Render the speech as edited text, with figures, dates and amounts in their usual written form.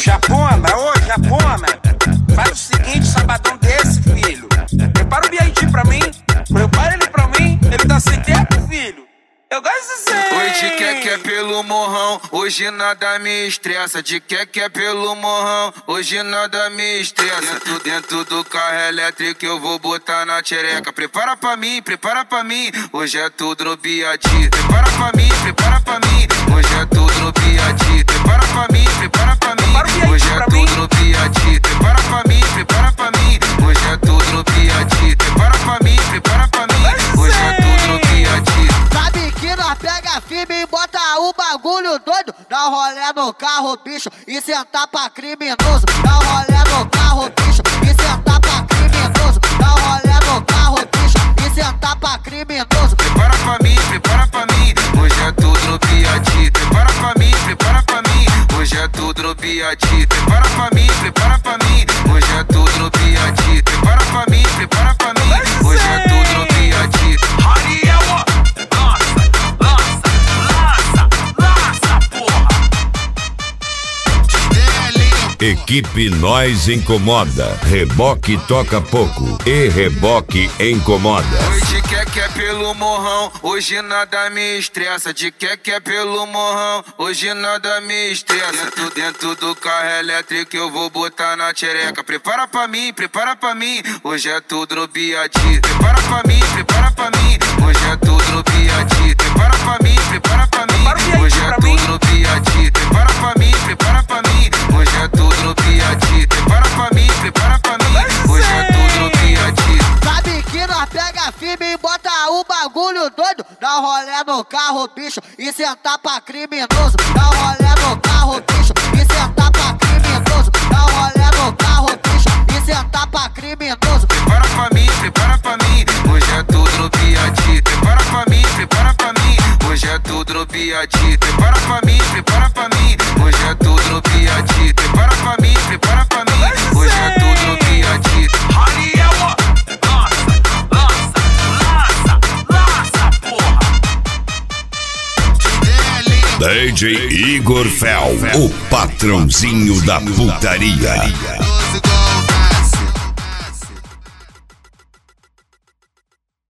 Japona, ô Japona, faz o seguinte, sabadão desse, filho. Prepara o B.I.G. pra mim, prepara ele pra mim, ele tá sem tempo, filho. Eu gosto assim. Oi, de que é pelo morrão, hoje nada me estressa. De que é pelo morrão, hoje nada me estressa. Dentro do carro elétrico eu vou botar na tchereca. Prepara pra mim, hoje é tudo no B.I.G. Prepara pra mim, hoje é tudo no B.I.G. Prepara pra mim, hoje é tudo no B.I.G. Prepara pra mim, hoje é tudo no B.I.G. Prepara pra mim, hoje é tudo no B.I.G. Sabe que nós pega firme e bota o bagulho doido. Dá um rolê no carro, bicho, e sentar pra criminoso. Dá um rolê no carro, bicho, e sentar pra criminoso. Dá um rolê no carro, bicho, e sentar pra criminoso. Prepara pra mim, hoje é tudo no B.I.G. Prepara pra mim, hoje é tudo no B.I.G. Prepara pra mim, hoje é tudo no B.I.G. Prepara pra mim, hoje é tudo no B.I.G. Equipe Nós Incomoda. Reboque toca pouco e reboque incomoda. Hoje que é pelo morrão, hoje nada me estressa. De que é pelo morrão, hoje nada me estressa. Dentro do carro elétrico eu vou botar na tchereca. Prepara pra mim, hoje é tudo no B.I.G. Prepara pra mim, hoje é tudo no B.I.G. Prepara pra mim, hoje é tudo no B.I.G. Prepara pra mim, hoje é tudo no B.I.G. Prepara pra mim, hoje é tudo no B.I.G. Sabe que nós pega firme e bota o bagulho doido. Dá um rolê no carro, bicho, e sentar pra criminoso. Dá um rolê no carro, bicho, e sentar pra criminoso. Dá um rolê no carro, bicho, e sentar pra criminoso. Prepara pra mim, hoje é tudo no B.I.G. Prepara pra mim, hoje é tudo no B.I.G. Prepara pra mim, hoje é tudo no B.I.G. Prepara pra mim, hoje é tudo no B.I.G. DJ Igor Fel, o patrãozinho da putaria.